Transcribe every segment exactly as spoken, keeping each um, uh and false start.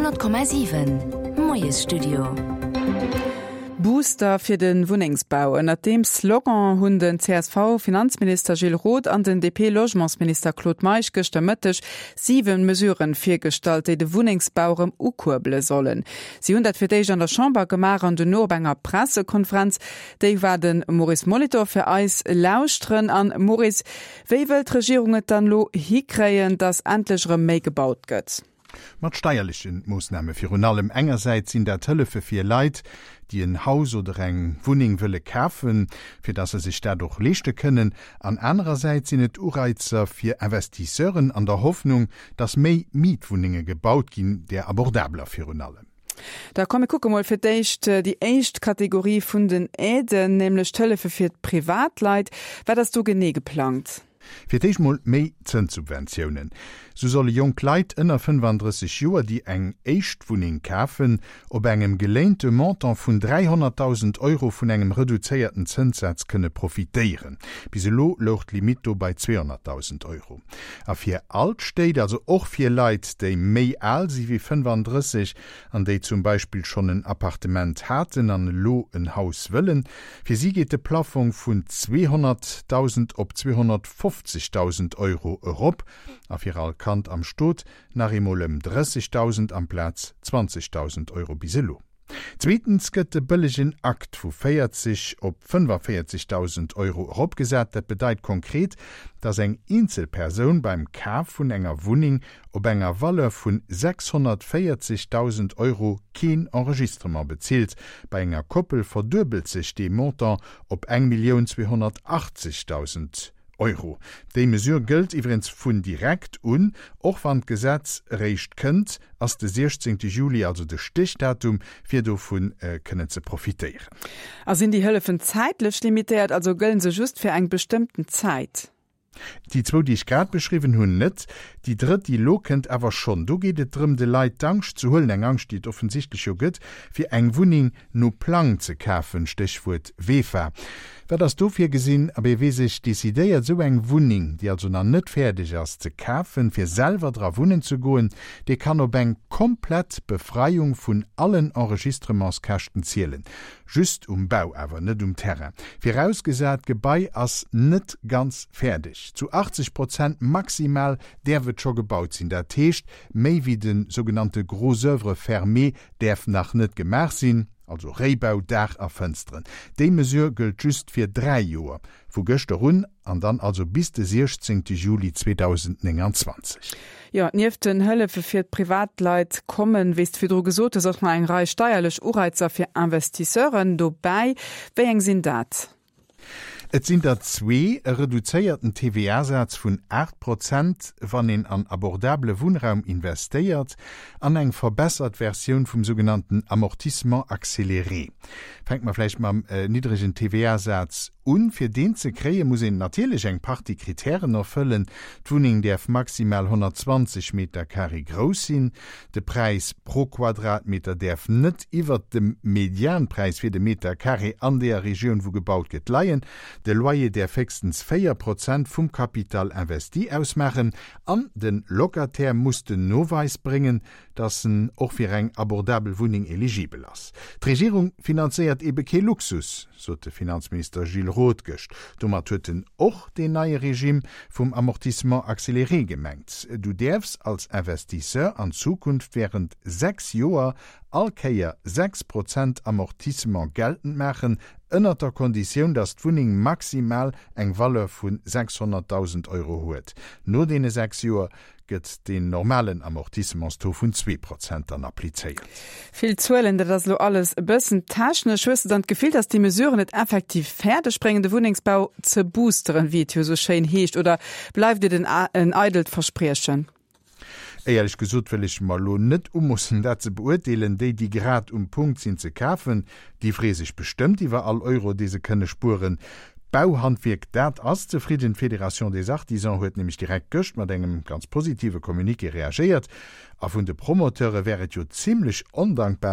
hundert Komma sieben Moes Studio. Booster fir den Wuningsbau. Nach dem Slogan hunn den C S V-Finanzminister Gilles Roth an den D P-Logementsminister Claude Meisch gestemmëttech sieben Mesuren firstalt, déi de Wuningsbaurem ukurbele sollen. Sie hunn dat fir déich an der Chamber gemar an de Norbanger Pressekonferenz, déi war den Maurice Molitor fir eis lauschtren an Maurice. Wéi wëlt Regierung et dann lo hikréien, dats endlechere méi gebaut gëtt? Mat steierlichen Moosname fir un allem engerseits sinn der Tëlle fir fir Leiit, die ein Haus oder eng Wuning wille kaufen, fir dass sie sich dadurch lechte können. An andererseits sind et Ureizer fir Investisseuren an der Hoffnung, dass méi Mietwoninge gebaut gin, der abordabler fir un allem. Da komme gucke mal fir deicht die echt Kategorie vun den Äden, nämlich Tëlle fir fir Privatleit, war das du gene geplant? Fir deich mal méi Zinssubventionen. So solle jong Leiit ënner fünfunddreißig Joer, die eng Echtwuning kafen, op engem gelehnte Montant vun dreihunderttausend Euro vun engem reduzierten Zinssatz kënne profitéieren. Biselo locht Limito bei zweihunderttausend Euro. A fir alt steht also och fir Leiit, déi méi alt si wie fünfunddreißig, an déi zum Beispiel schon ein Appartement haten an lo ein Haus wëllen, fir sie geht de Plafond vun zweihunderttausend op zweihundertfünfzigtausend Euro Europ, a fir all Kant am Stot nach imolem dreißigtausend am Platz zwanzigtausend Euro biselo. Zweitens gëtt de bëllegen Akt vu vierzig op fünfundvierzigtausend Euro opgesat, dat bedeit konkret, dats eng Einzelperson beim Kaf vun enger Wuning op enger Walle vun sechshundertvierzigtausend Euro kein Enregistrement bezielt. Bei enger Koppel verdubelt sich de Montant op eng Million zweihundertachtzigtausend Euro. Die Mesur gilt übrigens vun direkt un, auch wann Gesetz recht könnt, als der sechzehnten Juli, also das Stichdatum, für davon äh, können sie profitieren. Also sind die Hilfen zeitlich limitiert, also gelten sie just für eine bestimmte Zeit? Die zwei, die ich gerade beschrieben habe, nicht. Die dritte, die lo kennt aber schon. Da geht es darum, die Leute Dank zu holen, eine Angst, die offensichtlich schon gibt, für eine Wohnung nur Plan zu kaufen, Stichwort W E F A. Wer das dafür gesehen, aber wie sich dezidiert, so eine Wohnung, die also noch nicht fertig ist, zu kaufen, für selber drauf wohnen zu gehen, die kann auf eine komplette Befreiung von allen Enregistrementskosten zählen. Just um Bau, aber nicht um Terrain. Vorausgesagt, Gebäude ist nicht ganz fertig. Zu achtzig Prozent maximal, der wird schon gebaut sein. Der Tisch, mehr wie den sogenannte Gros Œuvre fermé, darf noch nicht gemacht sein. Also Reibau, Dach a Fenstren. Die Mesur gilt just für drei Jahre, vu gestern run an dann also bis den sechzehnten Juli zweitausendneunundzwanzig. Ja, nief den Hölle für fir Privatleit kommen, wisst fir dro gesot, dass man ein Reich steuerlich Ureizer für Investisseuren dabei. Wie eng sind dat? Et sind da zwei reduzierten T V A-Satz von acht Prozent, wann en an abordable Wohnraum investiert, an eng verbessert Version vom sogenannten Amortissement accéléré. Fängt man vielleicht mal am äh, niedrigen T V A-Satz an. Für den zu kriegen, muss en natürlich eng paar die Kriterien erfüllen. Die Wohnung darf maximal hundertzwanzig Meter Carré groß sein. Der Preis pro Quadratmeter darf nicht über dem Medianpreis für den Meter Carré an der Region, wo gebaut wird, leihen. Der Loyer der fixstens vier Prozent vom Kapital investi ausmachen. An den Lokatär muss den Nachweis bringen, dass ein auch für eine abordable Wohnung eligibel ist. Die Regierung finanziert eben kein Luxus, so der Finanzminister Gilles Roth gest. Damit hat auch den neue Regime vom Amortissement accéléré gemengt. Du darfst als Investisseur an Zukunft während sechs Jahren allkeier sechs Prozent Amortissement geltend machen, ënner der Kondition, dass die Wohnung maximal eng Valeur von sechshunderttausend Euro hat. Nur dene sechs Jahre gëtt den normalen Amortissementsto vun zwei Prozent an appliziert. Viel zuelen, dat lo alles bëssen taschne Schwste dann gefilt, dass die Mesuren net effektiv fertigsprengende Wohnungsbau ze boosteren, wie so schein heescht, oder bleibt dir den en eidelt versprechen? Ehrlich gesagt will ich mal nicht ummussen, dat ze beurteilen, die die grad um Punkt sind zu kaufen, die fräse ich bestimmt über all Euro, diese können spuren. Bauhandwerk dat as zufrieden Föderation des Artisans huet nämlich direkt göcht mit engem ganz positive Kommuniqué reagiert. A vun de Promoteure wäret jo ziemlich undankbar,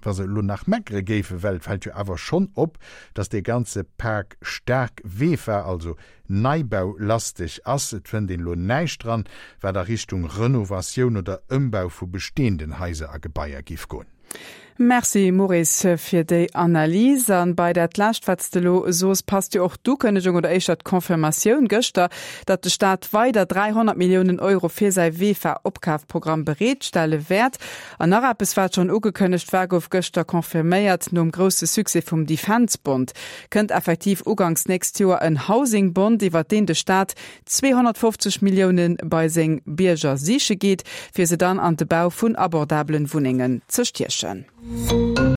was se lo nach Mägre gefe Welt fällt jo awer schon op, dats de ganze Park stark wefer also Neibau lastig ass et vun den Lo neicht dran, wer der Richtung Renovation oder Umbau vu bestehenden Häuser a Gebaier gif gon. Merci Maurice fir déi Analyse an bei der Lächtwätztelo sos passt jo och du Kënnechung oder eich dat Konfirmatioun Gëchter, dat de Staat weider dreihundert Millionen Euro fir sei W F-Opkafprogramm bereetstelle wert. An Arab es war schon ugekënnecht Werk auf Gëchter konfirméiert nom grosse Suse vum Defensebund. Kënnt effektiv ugangs näst Joer en Housingbund, iwwer den de Staat zweihundertfünfzig Millionen bei seng Bierger Siche geht, fir se dann an de Bau vun abordablen Wuningen ze stierchen.